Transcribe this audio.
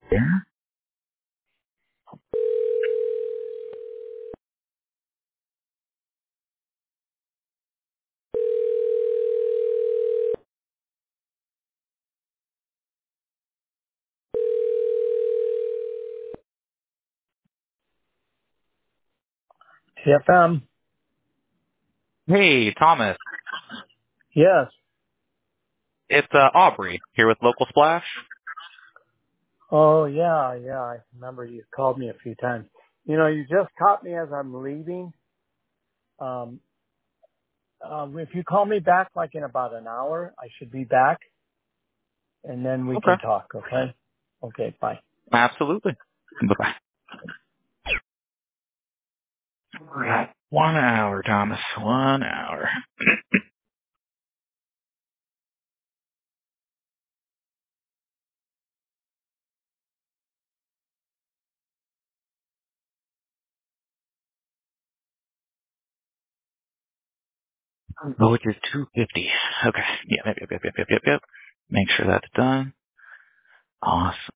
Yeah. TFM. Hey, Thomas. Yes. It's Aubrey here with Local Splash. Oh, yeah. I remember you called me a few times. You just caught me as I'm leaving. Um, if you call me back like in about an hour, I should be back, and then we Okay. can talk. Okay. Okay. Bye. Absolutely. Bye-bye. We're at 1 hour, Thomas. 1 hour. Oh, which is 250. Okay. Yeah, yep. Make sure that's done. Awesome.